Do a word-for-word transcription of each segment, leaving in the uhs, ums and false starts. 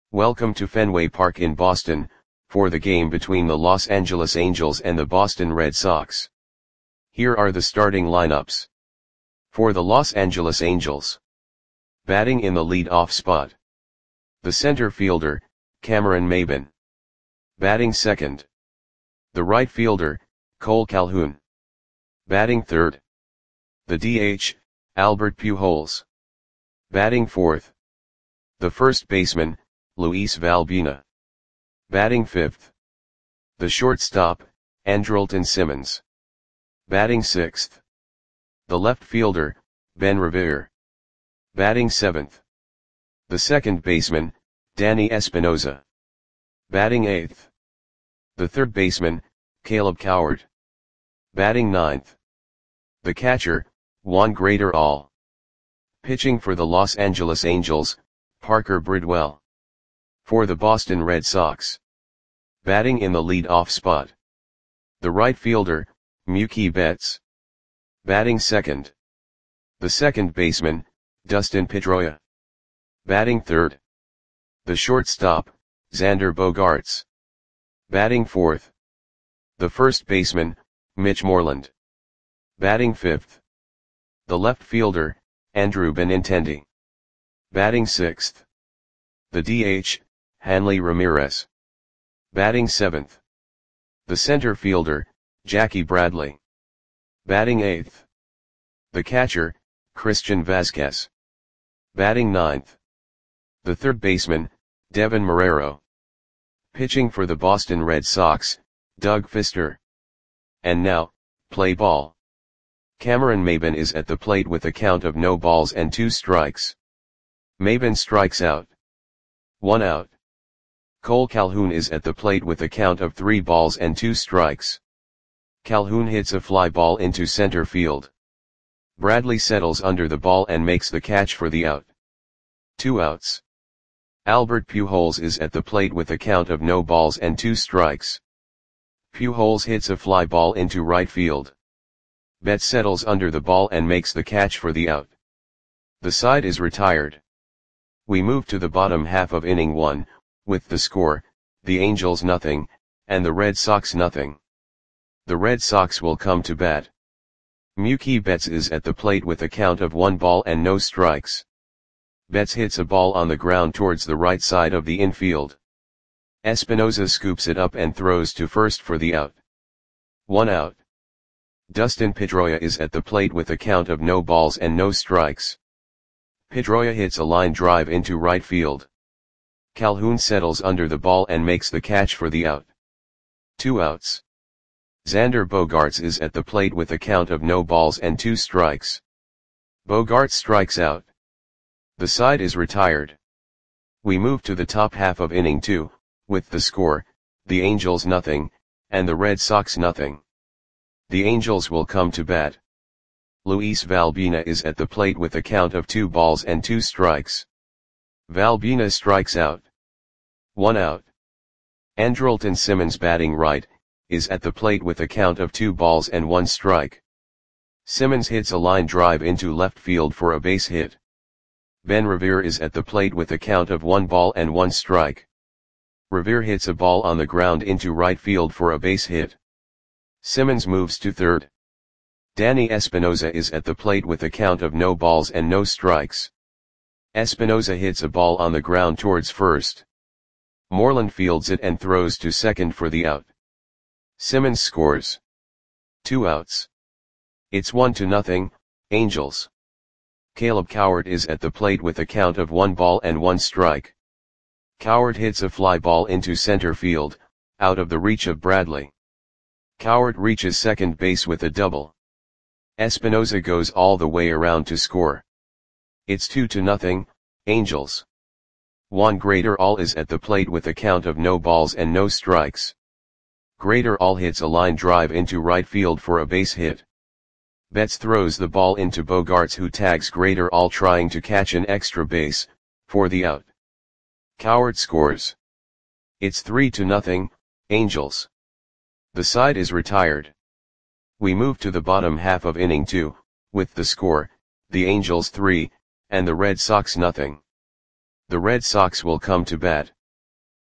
Welcome to Fenway Park in Boston, for the game between the Los Angeles Angels and the Boston Red Sox. Here are the starting lineups. For the Los Angeles Angels. Batting in the lead-off spot. The center fielder, Cameron Maybin. Batting second. The right fielder, Cole Calhoun. Batting third. The D H, Albert Pujols. Batting fourth. The first baseman, Luis Valbuena. Batting fifth. The shortstop, Andrelton Simmons. Batting sixth. The left fielder, Ben Revere. Batting seventh. The second baseman, Danny Espinosa. Batting eighth. The third baseman, Caleb Coward. Batting ninth. The catcher, Juan Graterol. Pitching for the Los Angeles Angels, Parker Bridwell. For the Boston Red Sox. Batting in the lead-off spot. The right fielder, Mookie Betts. Batting second. The second baseman, Dustin Pedroia. Batting third. The shortstop, Xander Bogaerts. Batting fourth. The first baseman, Mitch Moreland. Batting fifth. The left fielder, Andrew Benintendi. Batting sixth. The D H, Hanley Ramirez. Batting seventh. The center fielder, Jackie Bradley. Batting eighth. The catcher, Christian Vazquez. Batting ninth. The third baseman, Devin Marrero. Pitching for the Boston Red Sox, Doug Fister. And now, play ball. Cameron Maybin is at the plate with a count of no balls and two strikes. Maybin strikes out. One out. Cole Calhoun is at the plate with a count of three balls and two strikes. Calhoun hits a fly ball into center field. Bradley settles under the ball and makes the catch for the out. Two outs. Albert Pujols is at the plate with a count of no balls and two strikes. Pujols hits a fly ball into right field. Betts settles under the ball and makes the catch for the out. The side is retired. We move to the bottom half of inning one, with the score, the Angels nothing, and the Red Sox nothing. The Red Sox will come to bat. Mookie Betts is at the plate with a count of one ball and no strikes. Betts hits a ball on the ground towards the right side of the infield. Espinosa scoops it up and throws to first for the out. One out. Dustin Pedroia is at the plate with a count of no balls and no strikes. Pedroia hits a line drive into right field. Calhoun settles under the ball and makes the catch for the out. Two outs. Xander Bogaerts is at the plate with a count of no balls and two strikes. Bogaerts strikes out. The side is retired. We move to the top half of inning two, with the score, the Angels nothing, and the Red Sox nothing. The Angels will come to bat. Luis Valbuena is at the plate with a count of two balls and two strikes. Valbuena strikes out. One out. Andrelton Simmons, batting right, is at the plate with a count of two balls and one strike. Simmons hits a line drive into left field for a base hit. Ben Revere is at the plate with a count of one ball and one strike. Revere hits a ball on the ground into right field for a base hit. Simmons moves to third. Danny Espinosa is at the plate with a count of no balls and no strikes. Espinosa hits a ball on the ground towards first. Moreland fields it and throws to second for the out. Simmons scores. Two outs. It's one to nothing, Angels. Caleb Coward is at the plate with a count of one ball and one strike. Coward hits a fly ball into center field, out of the reach of Bradley. Coward reaches second base with a double. Espinosa goes all the way around to score. It's two to nothing, Angels. Juan Graterol is at the plate with a count of no balls and no strikes. Graterol hits a line drive into right field for a base hit. Betts throws the ball into Bogaerts, who tags Graterol trying to catch an extra base, for the out. Coward scores. It's three to nothing, Angels. The side is retired. We move to the bottom half of inning two, with the score, the Angels three, and the Red Sox nothing. The Red Sox will come to bat.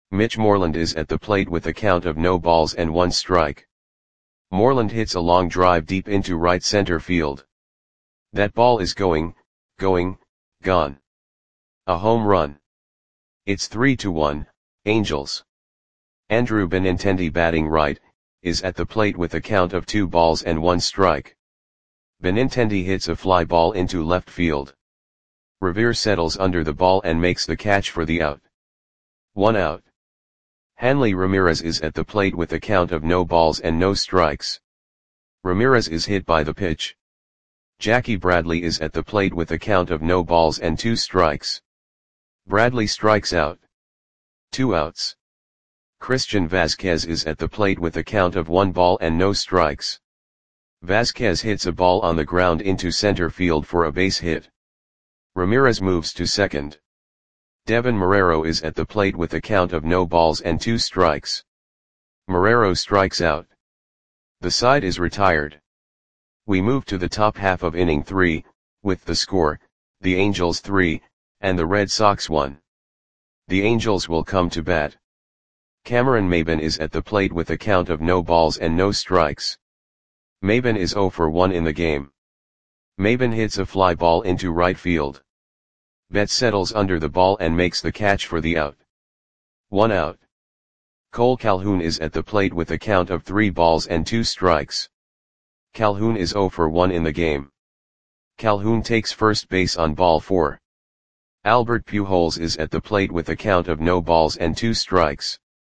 Mitch Moreland is at the plate with a count of no balls and one strike. Moreland hits a long drive deep into right center field. That ball is going, going, gone. A home run. It's three to one, Angels. Andrew Benintendi, batting right, is at the plate with a count of two balls and one strike. Benintendi hits a fly ball into left field. Revere settles under the ball and makes the catch for the out. One out. Hanley Ramirez is at the plate with a count of no balls and no strikes. Ramirez is hit by the pitch. Jackie Bradley is at the plate with a count of no balls and two strikes. Bradley strikes out. Two outs. Christian Vasquez is at the plate with a count of one ball and no strikes. Vasquez hits a ball on the ground into center field for a base hit. Ramirez moves to second. Devin Marrero is at the plate with a count of no balls and two strikes. Marrero strikes out. The side is retired. We move to the top half of inning three, with the score, the Angels three, and the Red Sox one. The Angels will come to bat. Cameron Maybin is at the plate with a count of no balls and no strikes. Maybin is zero for one in the game. Maybin hits a fly ball into right field. Betts settles under the ball and makes the catch for the out. One out. Cole Calhoun is at the plate with a count of three balls and two strikes. Calhoun is zero for one in the game. Calhoun takes first base on ball four. Albert Pujols is at the plate with a count of no balls and two strikes.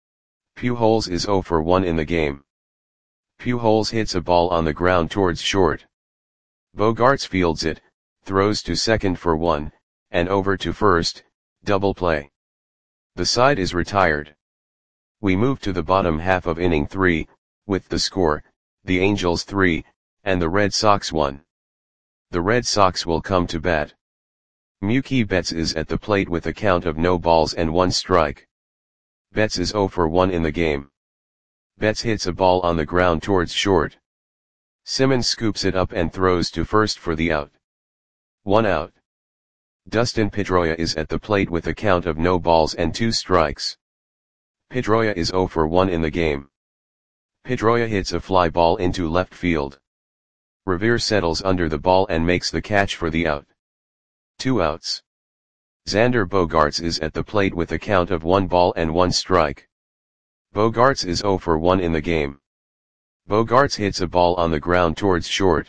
Pujols is zero for one in the game. Pujols hits a ball on the ground towards short. Bogaerts fields it, throws to second for one, and over to first, double play. The side is retired. We move to the bottom half of inning three, with the score, the Angels three, and the Red Sox one. The Red Sox will come to bat. Mookie Betts is at the plate with a count of no balls and one strike. Betts is zero for one in the game. Betts hits a ball on the ground towards short. Simmons scoops it up and throws to first for the out. One out. Dustin Pedroia is at the plate with a count of no balls and two strikes. Pedroia is zero for one in the game. Pedroia hits a fly ball into left field. Revere settles under the ball and makes the catch for the out. Two outs. Xander Bogaerts is at the plate with a count of one ball and one strike. Bogaerts is zero for one in the game. Bogaerts hits a ball on the ground towards short.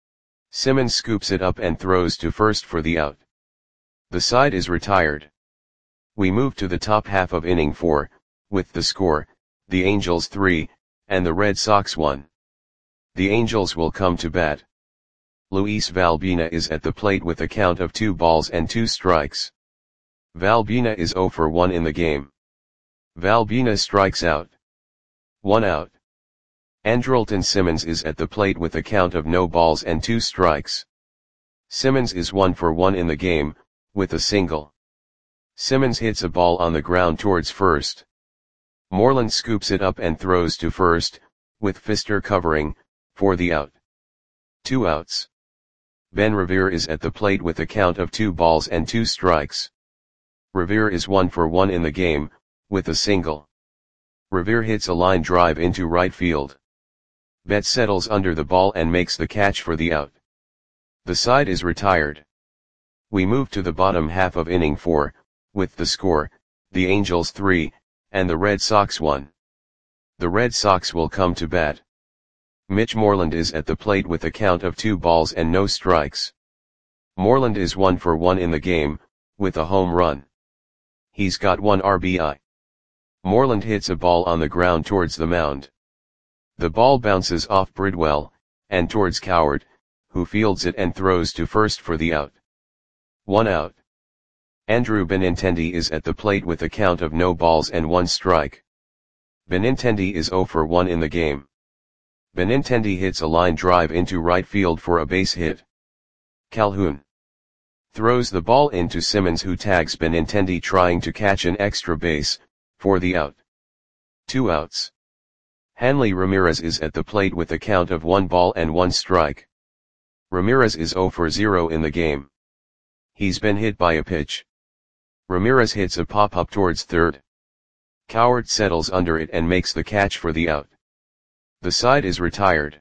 Simmons scoops it up and throws to first for the out. The side is retired. We move to the top half of inning four, with the score, the Angels three, and the Red Sox one. The Angels will come to bat. Luis Valbuena is at the plate with a count of two balls and two strikes. Valbuena is zero for one in the game. Valbuena strikes out. One out. Andrelton Simmons is at the plate with a count of no balls and two strikes. Simmons is one for one in the game, with a single. Simmons hits a ball on the ground towards first. Moreland scoops it up and throws to first, with Fister covering, for the out. Two outs. Ben Revere is at the plate with a count of two balls and two strikes. Revere is one for one in the game, with a single. Revere hits a line drive into right field. Betts settles under the ball and makes the catch for the out. The side is retired. We move to the bottom half of inning four, with the score, the Angels three, and the Red Sox one. The Red Sox will come to bat. Mitch Moreland is at the plate with a count of two balls and no strikes. Moreland is one for one in the game, with a home run. He's got one R B I. Moreland hits a ball on the ground towards the mound. The ball bounces off Bridwell, and towards Coward, who fields it and throws to first for the out. One out. Andrew Benintendi is at the plate with a count of no balls and one strike. Benintendi is zero for one in the game. Benintendi hits a line drive into right field for a base hit. Calhoun throws the ball into Simmons, who tags Benintendi trying to catch an extra base, for the out. Two outs. Hanley Ramirez is at the plate with a count of one ball and one strike. Ramirez is zero for zero in the game. He's been hit by a pitch. Ramirez hits a pop-up towards third. Coward settles under it and makes the catch for the out. The side is retired.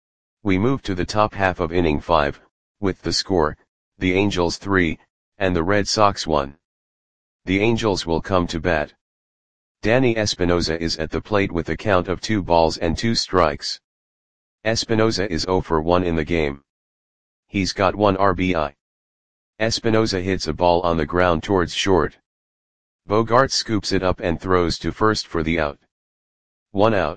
We move to the top half of inning five, with the score, the Angels three, and the Red Sox one. The Angels will come to bat. Danny Espinosa is at the plate with a count of two balls and two strikes. Espinosa is oh for one in the game. He's got one R B I. Espinosa hits a ball on the ground towards short. Bogaerts scoops it up and throws to first for the out. One out.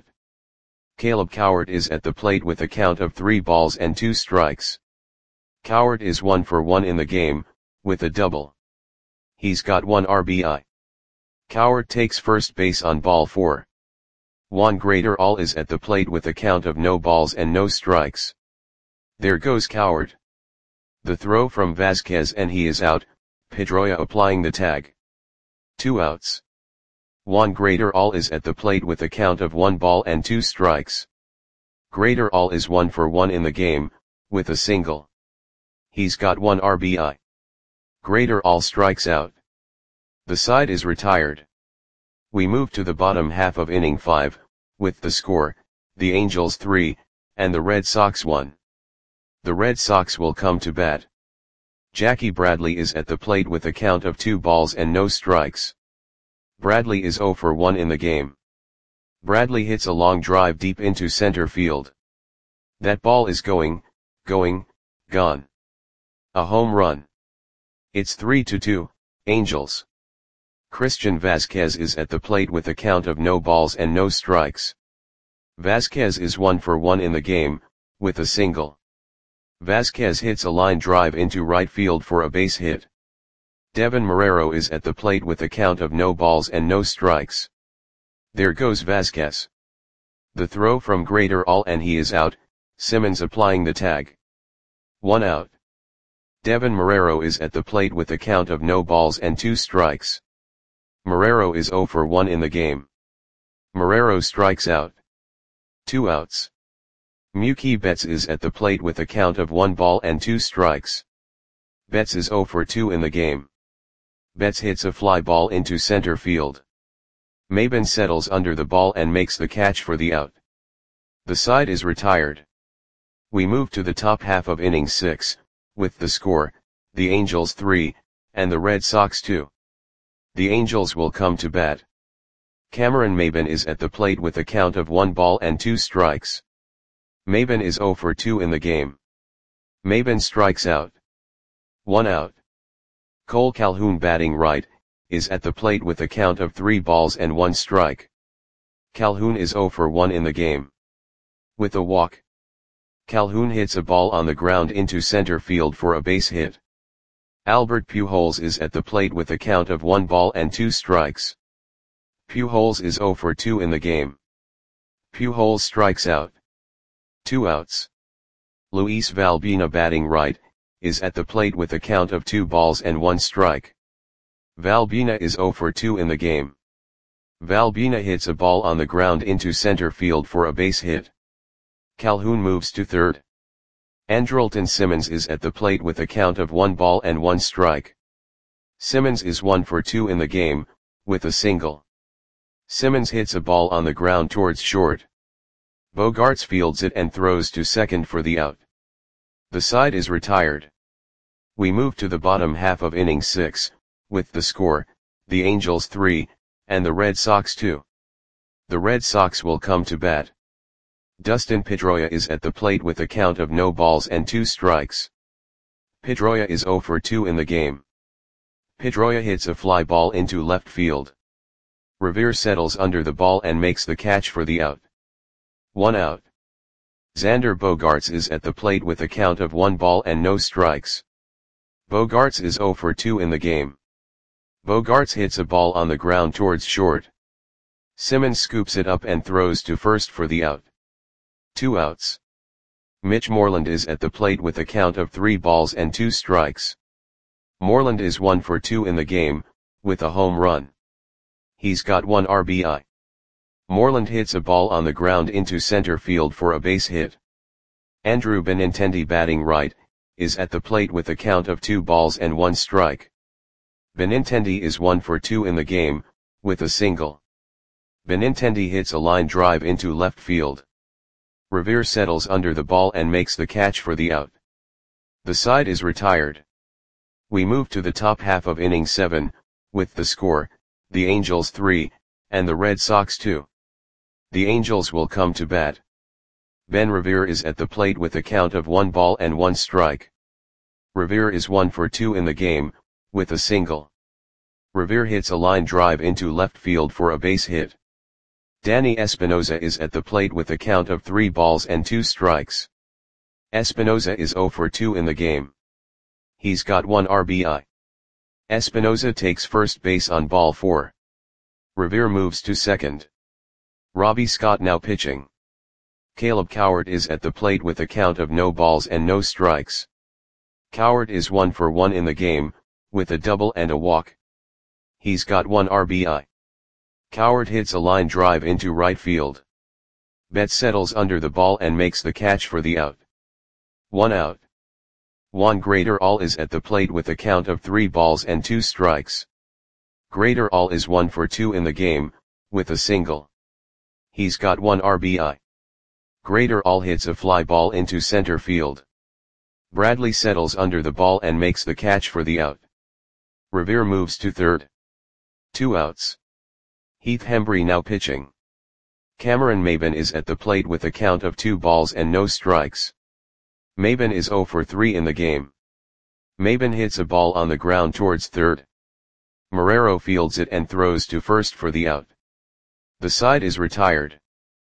Caleb Coward is at the plate with a count of three balls and two strikes. Coward is one for one in the game, with a double. He's got one R B I. Coward takes first base on ball four. Juan Graterol is at the plate with a count of no balls and no strikes. There goes Coward. The throw from Vasquez and he is out, Pedroia applying the tag. Two outs. Juan Graterol is at the plate with a count of one ball and two strikes. Graterol is one for one in the game, with a single. He's got one R B I. Graterol strikes out. The side is retired. We move to the bottom half of inning five, with the score, the Angels three, and the Red Sox one. The Red Sox will come to bat. Jackie Bradley is at the plate with a count of two balls and no strikes. Bradley is oh for one in the game. Bradley hits a long drive deep into center field. That ball is going, going, gone. A home run. It's three to two, Angels. Christian Vasquez is at the plate with a count of no balls and no strikes. Vasquez is one for one in the game, with a single. Vasquez hits a line drive into right field for a base hit. Devin Marrero is at the plate with a count of no balls and no strikes. There goes Vasquez. The throw from Graterol and he is out, Simmons applying the tag. One out. Devin Marrero is at the plate with a count of no balls and two strikes. Marrero is oh for one in the game. Marrero strikes out. Two outs. Mookie Betts is at the plate with a count of one ball and two strikes. Betts is oh for two in the game. Betts hits a fly ball into center field. Maybin settles under the ball and makes the catch for the out. The side is retired. We move to the top half of inning six, with the score, the Angels three, and the Red Sox two. The Angels will come to bat. Cameron Maybin is at the plate with a count of one ball and two strikes. Maybin is oh for two in the game. Maybin strikes out. One out. Cole Calhoun batting right, is at the plate with a count of three balls and one strike. Calhoun is oh for one in the game. With a walk. Calhoun hits a ball on the ground into center field for a base hit. Albert Pujols is at the plate with a count of one ball and two strikes. Pujols is oh for two in the game. Pujols strikes out. Two outs. Luis Valbuena batting right, is at the plate with a count of two balls and one strike. Valbuena is oh for two in the game. Valbuena hits a ball on the ground into center field for a base hit. Calhoun moves to third. Andrelton Simmons is at the plate with a count of one ball and one strike. Simmons is one for two in the game, with a single. Simmons hits a ball on the ground towards short. Bogaerts fields it and throws to second for the out. The side is retired. We move to the bottom half of inning six, with the score, the Angels three, and the Red Sox two. The Red Sox will come to bat. Dustin Pedroia is at the plate with a count of no balls and two strikes. Pedroia is oh for two in the game. Pedroia hits a fly ball into left field. Revere settles under the ball and makes the catch for the out. One out. Xander Bogaerts is at the plate with a count of one ball and no strikes. Bogaerts is oh for two in the game. Bogaerts hits a ball on the ground towards short. Simmons scoops it up and throws to first for the out. Two outs. Mitch Moreland is at the plate with a count of three balls and two strikes. Moreland is one for two in the game, with a home run. He's got one R B I. Moreland hits a ball on the ground into center field for a base hit. Andrew Benintendi batting right, is at the plate with a count of two balls and one strike. Benintendi is one for two in the game, with a single. Benintendi hits a line drive into left field. Revere settles under the ball and makes the catch for the out. The side is retired. We move to the top half of inning seven, with the score, the Angels three, and the Red Sox two. The Angels will come to bat. Ben Revere is at the plate with a count of one ball and one strike. Revere is one for two in the game, with a single. Revere hits a line drive into left field for a base hit. Danny Espinosa is at the plate with a count of three balls and two strikes. Espinosa is zero for two in the game. He's got one R B I. Espinosa takes first base on ball four. Revere moves to second. Robbie Scott now pitching. Caleb Cowart is at the plate with a count of no balls and no strikes. Cowart is one for one in the game, with a double and a walk. He's got one R B I. Cowart hits a line drive into right field. Betts settles under the ball and makes the catch for the out. One out. Juan Graterol is at the plate with a count of three balls and two strikes. Graterol is one for two in the game, with a single. He's got one R B I. Graterol hits a fly ball into center field. Bradley settles under the ball and makes the catch for the out. Revere moves to third. Two outs. Heath Hembree now pitching. Cameron Maybin is at the plate with a count of two balls and no strikes. Maybin is zero for three in the game. Maybin hits a ball on the ground towards third. Marrero fields it and throws to first for the out. The side is retired.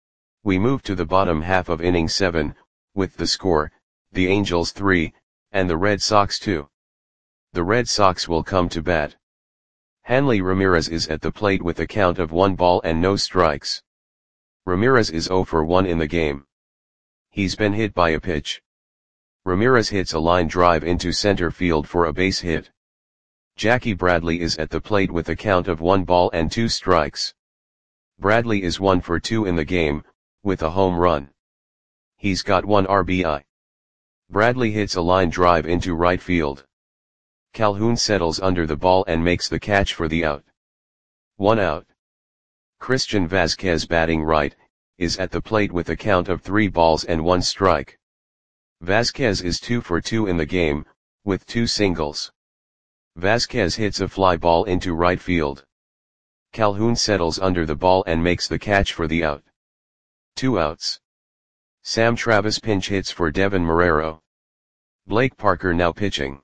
We move to the bottom half of inning seven, with the score, the Angels three, and the Red Sox two. The Red Sox will come to bat. Hanley Ramirez is at the plate with a count of one ball and no strikes. Ramirez is zero for one in the game. He's been hit by a pitch. Ramirez hits a line drive into center field for a base hit. Jackie Bradley is at the plate with a count of one ball and two strikes. Bradley is one for two in the game, with a home run. He's got one R B I. Bradley hits a line drive into right field. Calhoun settles under the ball and makes the catch for the out. One out. Christian Vazquez batting right, is at the plate with a count of three balls and one strike. Vazquez is two for two in the game, with two singles. Vazquez hits a fly ball into right field. Calhoun settles under the ball and makes the catch for the out. Two outs. Sam Travis pinch hits for Devin Marrero. Blake Parker now pitching.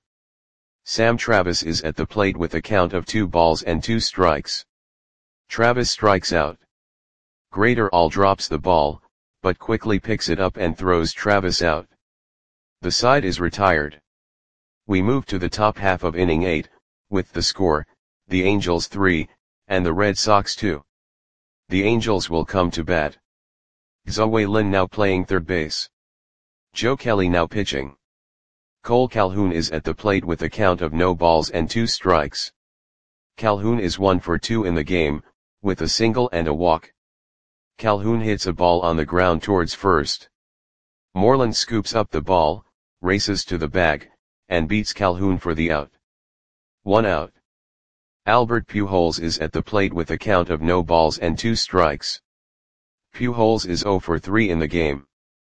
Sam Travis is at the plate with a count of two balls and two strikes. Travis strikes out. Graterol drops the ball, but quickly picks it up and throws Travis out. The side is retired. We move to the top half of inning eight, with the score, the Angels three, and the Red Sox two. The Angels will come to bat. Xavier Lin now playing third base. Joe Kelly now pitching. Cole Calhoun is at the plate with a count of no balls and two strikes. Calhoun is one for two in the game, with a single and a walk. Calhoun hits a ball on the ground towards first. Moreland scoops up the ball, races to the bag, and beats Calhoun for the out. One out. Albert Pujols is at the plate with a count of no balls and two strikes. Pujols is zero for three in the game.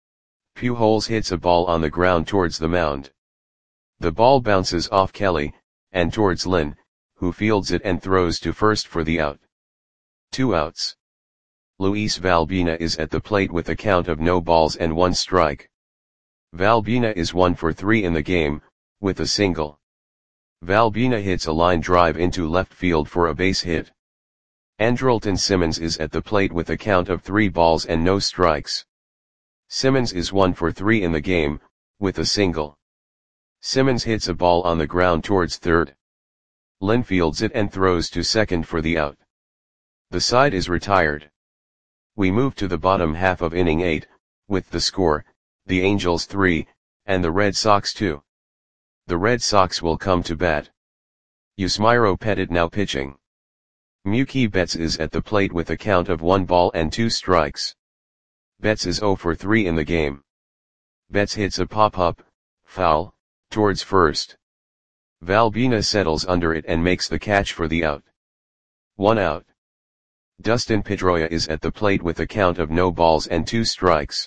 Pujols hits a ball on the ground towards the mound. The ball bounces off Kelly, and towards Lin, who fields it and throws to first for the out. Two outs. Luis Valbina is at the plate with a count of no balls and one strike. Valbina is one for three in the game, with a single. Valbina hits a line drive into left field for a base hit. Andrelton Simmons is at the plate with a count of three balls and no strikes. Simmons is one for three in the game, with a single. Simmons hits a ball on the ground towards third. Lin fields it and throws to second for the out. The side is retired. We move to the bottom half of inning eight, with the score, the Angels three, and the Red Sox two. The Red Sox will come to bat. Yusmeiro Petit now pitching. Mookie Betts is at the plate with a count of one ball and two strikes. Betts is zero for three in the game. Betts hits a pop-up, foul, towards first. Valbina settles under it and makes the catch for the out. One out. Dustin Pedroia is at the plate with a count of no balls and two strikes.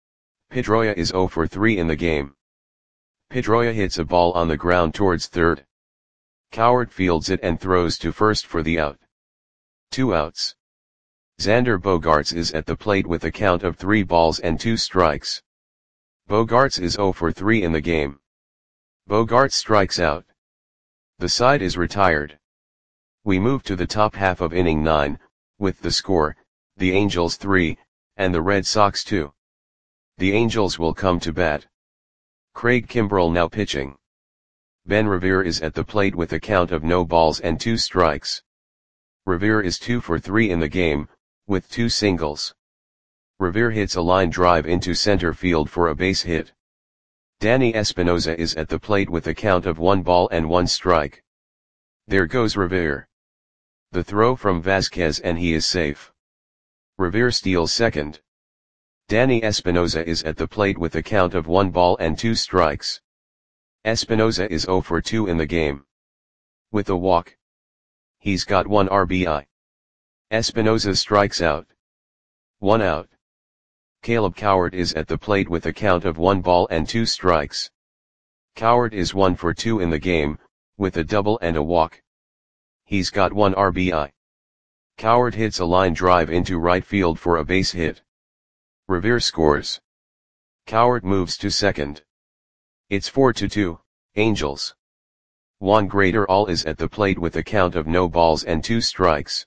Pedroia is zero for three in the game. Pedroia hits a ball on the ground towards third. Cowart fields it and throws to first for the out. Two outs. Xander Bogaerts is at the plate with a count of three balls and two strikes. Bogaerts is zero for three in the game. Bogaerts strikes out. The side is retired. We move to the top half of inning nine, with the score, the Angels three, and the Red Sox two. The Angels will come to bat. Craig Kimbrel now pitching. Ben Revere is at the plate with a count of no balls and two strikes. Revere is two for three in the game, with two singles. Revere hits a line drive into center field for a base hit. Danny Espinosa is at the plate with a count of one ball and one strike. There goes Revere. The throw from Vasquez and he is safe. Revere steals second. Danny Espinosa is at the plate with a count of one ball and two strikes. Espinosa is zero for two in the game. With a walk. He's got one R B I. Espinosa strikes out. One out. Caleb Cowart is at the plate with a count of one ball and two strikes. Cowart is one for two in the game, with a double and a walk. He's got one R B I. Cowart hits a line drive into right field for a base hit. Revere scores. Cowart moves to second. It's four to two, Angels. Juan Graterol is at the plate with a count of no balls and two strikes.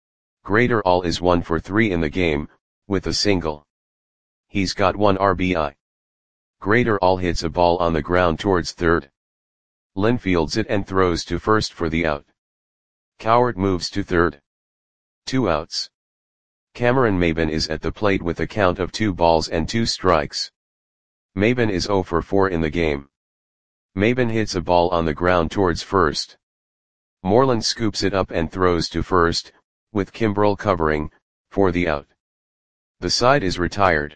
Graterol is one for three in the game, with a single. He's got one R B I. Graterol hits a ball on the ground towards third. Lynn fields it and throws to first for the out. Cowart moves to third. Two outs. Cameron Maybin is at the plate with a count of two balls and two strikes. Maybin is zero for four in the game. Maybin hits a ball on the ground towards first. Moreland scoops it up and throws to first, with Kimbrel covering, for the out. The side is retired.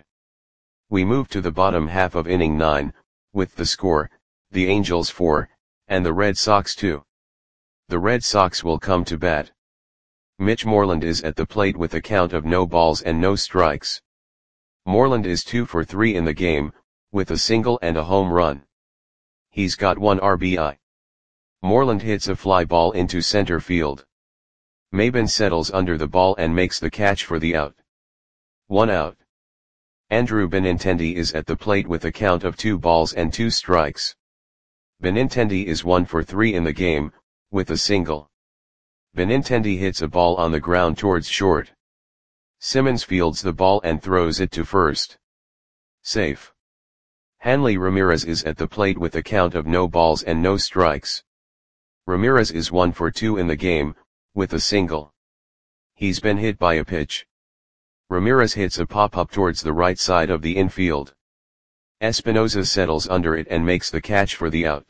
We move to the bottom half of inning nine, with the score, the Angels four, and the Red Sox two. The Red Sox will come to bat. Mitch Moreland is at the plate with a count of no balls and no strikes. Moreland is two for three in the game, with a single and a home run. He's got one R B I. Moreland hits a fly ball into center field. Maybin settles under the ball and makes the catch for the out. One out. Andrew Benintendi is at the plate with a count of two balls and two strikes. Benintendi is one for three in the game, with a single. Benintendi hits a ball on the ground towards short. Simmons fields the ball and throws it to first. Safe. Hanley Ramirez is at the plate with a count of no balls and no strikes. Ramirez is one for two in the game, with a single. He's been hit by a pitch. Ramirez hits a pop-up towards the right side of the infield. Espinosa settles under it and makes the catch for the out.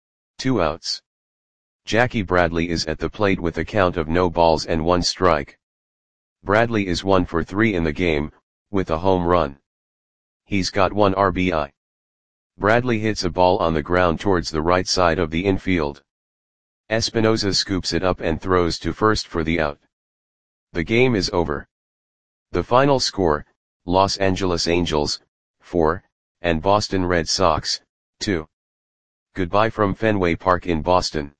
Two outs. Jackie Bradley is at the plate with a count of no balls and one strike. Bradley is one for three in the game, with a home run. He's got one R B I. Bradley hits a ball on the ground towards the right side of the infield. Espinosa scoops it up and throws to first for the out. The game is over. The final score, Los Angeles Angels, four, and Boston Red Sox, two. Goodbye from Fenway Park in Boston.